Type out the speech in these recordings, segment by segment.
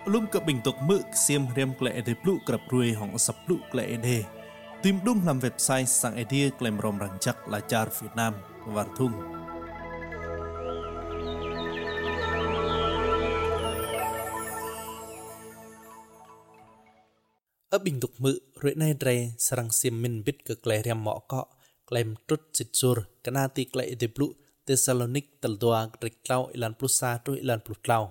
Lum cập bình tục mự xiêm riêng lệ để blu cập ruồi hỏng sập blu lệ đề tìm đúng làm website sang idea claim rom răng chắc là char Việt Nam và thung ở bình tục mự rồi nay đây sang xiêm min bit cực lệ riêng mỏ cọ claim trút xịt sur canati lệ để blu Thessalonic tờ doa rịch lau ilan plusa trôi ilan plut lau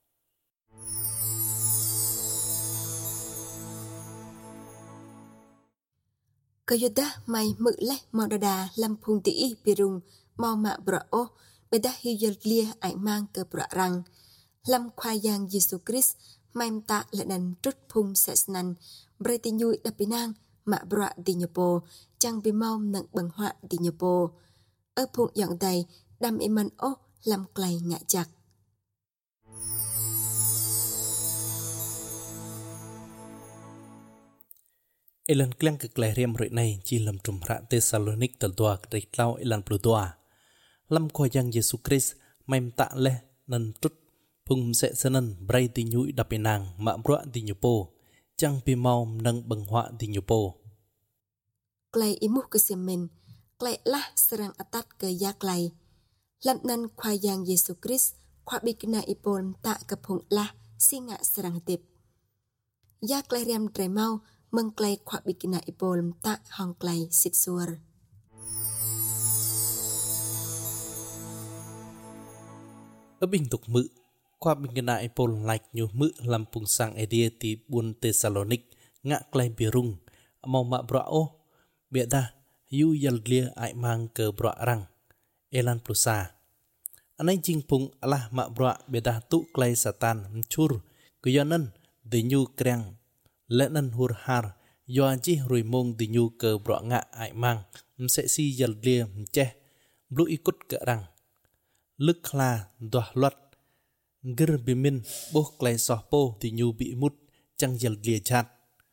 Kayoda mai mực mau đà Lampung ti pirung mau mạ brao beda hiyerlia ai mang ke rang lam khoayang Yesus Christ mai ta lệ đàn trút phung sesnan breti nyui dapinang mạ bra di nyopo chang bi mau nặng bằng họa di nyopo ở phung dọn đầy đam iman o lam clay ngạ chặt Elan klang ke klariam roi nai chi lam trum ra Thessalonic tel doa reit lau elan plutoa lam ko yang Yesus Christ maim ta le nan tut phung se sanan brai ti nyui dapinang ma bro ti nyupo chang pi mau nang bang hwa ti nyupo clay imuk ke semen clay lah serang atat ke ya clay lam nan khoayang Yesus Christ khwa bikna ipon ta ke phung lah singa serang tip ya klariam tre mau meng clay khwa bikina ipol ta hong clay sit suar ở bình tục mự khwa bikina ipol like nyu mự lam pung sang idea ti bun Thessalonic ngạ clay birung mau ma brao bia da yu yalglia ai mang ke bra rang elan plusa anai jing pung alah ma bra beda tu clay satan chur kuyanan de nyu krang lenen hur har yo chi rui mong di nyu ke bro nga ai mang sẽ si yal lia che blu ikut ke rang lức kla doh lot gir bimin bo klai soh po di nyu bi mut chang yal lia chat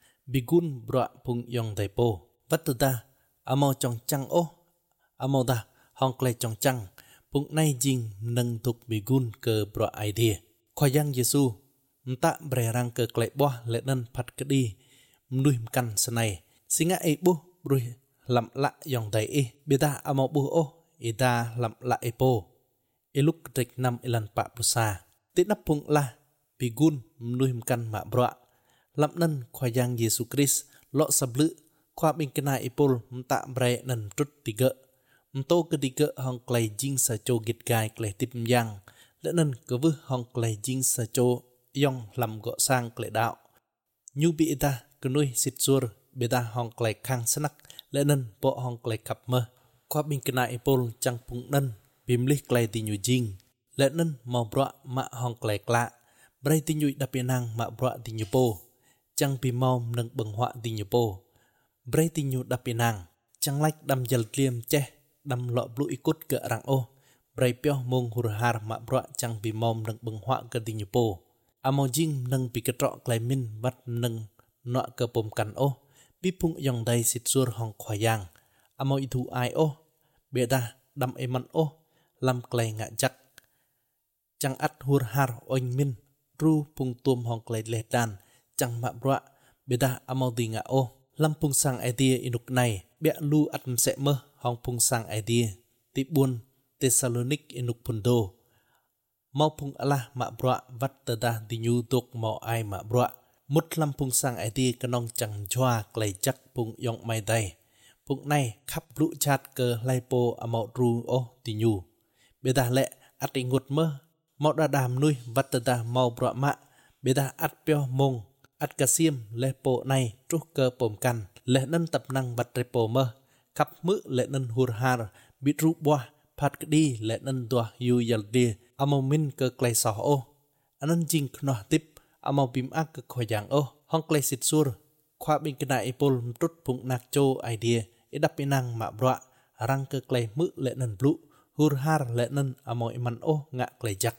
bigun bro pung yong dai po vatta amo chong chang o amo da hong klai chong chang pung nai jing nang tuk bigun ke bro idea khoyang Yesu ta bre rang ke klai bo le nan phat ke di nuôi căn senai singa e bu brui lam la yong dai e beta amo bu o ida lam la e po eluk trek nam ilan pa pusa tit nap pung la pigun nuôi căn ma bra lam nan khoyang Yesus Christ lo sablu khwa bing kena ipol ta bre nan trut tiga mto ketiga hong klai jing sa cho git gai klai tip yang le nan ke vu hong klai jing sa cho yong lam go sang klai đạo nyu bi ta nuôi xịt sur beta hong klai khang sanak lệ nân bộ hong klai khắp mơ qua bình kena ipol chang pung nân bim lik klai ti nyu jing lệ nân mau bra ma hong klai kla brai ti nyu dapinang ma bra ti nyu po chang pi mau nang bang hwa ti nyu po brai ti nyu dapinang chang like dam jal kliam che dam lo blu ikut ke rang o brai pyo mong hur har ma bra chang pi mau nang bang hwa ke ti nyu po amo jing nang pi ke tro klai min wat nang nọ cơ pom kan o bipung yong dai sit sur hong khoyang amo itu ai o beta dam eman o lam klai nga jak chang at hur har oin min ru pung tum hong klai le dan chang ma bra beta amo di nga o lam pung sang idea inuk nai be lu at se mơ hong pung sang idea ti bun Thessalonic inuk pundo mau pung ala ma bra vat da di nyu tok mau ai ma bra mut lam pung sang idea kanong chang chua klai chak pung yong mai dai pung nai khắp lũ chat cơ lai po amau ru o ti nyu beta lệ at ingut mơ mau da dam nuôi vắt da mau bra ma beta at pyo mong at kasim le po nai trúc cơ pom kan lệ nân tập năng vắt repo mơ khắp mự lệ nân hur har bit ru boa phat kdi lệ nân tua yu yal dia amau min cơ klai so o anan jing kno tip amo bim ak ke khoyang o hong klai sit sur khwa bing kena ipol trut pung nak cho idea edap pinang ma bra rang ke klai mự lệ nan blu hur har lệ nan amo iman o nga klai jak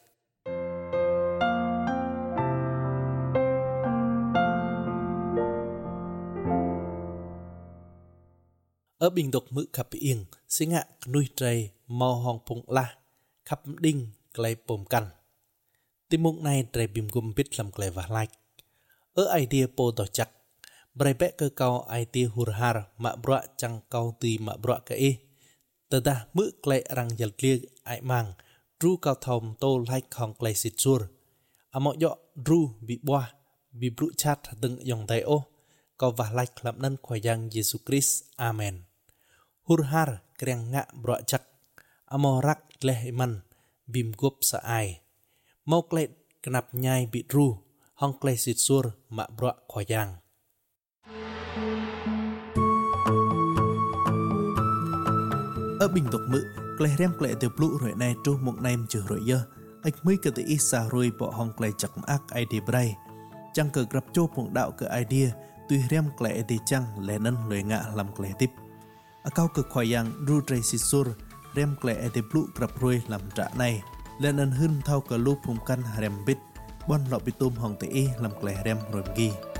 ở bình độc mự khắp yên singa nuôi trai mau hong pung la khắp đinh klai pom kan Tim mục này trời bìm gum bít làm klei và like. Ở idea po tỏ chắc. Brai bẹ cơ cao idea hurhar mạ bọa chăng cao tùy mạ bọa ka e. Tờ ta mự klei răng dal lia ai mang. Ru cao thòng tô like hong klei xịt sur. Mọ dọ ru bị boa. Bị brụ chát từng dòng tay ô. Cao và like làm nân khoai giang Jesus Christ. Amen. Hurhar kreng ngạ bọa chắc. Mọ rak leh iman. Bim gop sa ai. Mau klei kenap nhai bị ru. Hong klei xịt sur mạ bọa khoai giang. Ở bình tục mự, klei rem klei tiêu blu rồi này tru một nem chữ rồi dơ. Ách mới cơ tự isa rồi bỏ hong klei chặt ác idea bray. Chẳng cờ grab chô phong đạo cơ idea, tuy rem klei thì chăng lẽ nân lời ngạ làm klei tiếp. Ở cao cực khoai yang ru tray xịt sur, rem klei tiêu blu grab rồi làm trả này. Lẽ nân hưng thao cờ lu phung căn rem bít, bon lọ bị tôm hong tự làm klei rem rồi ghi.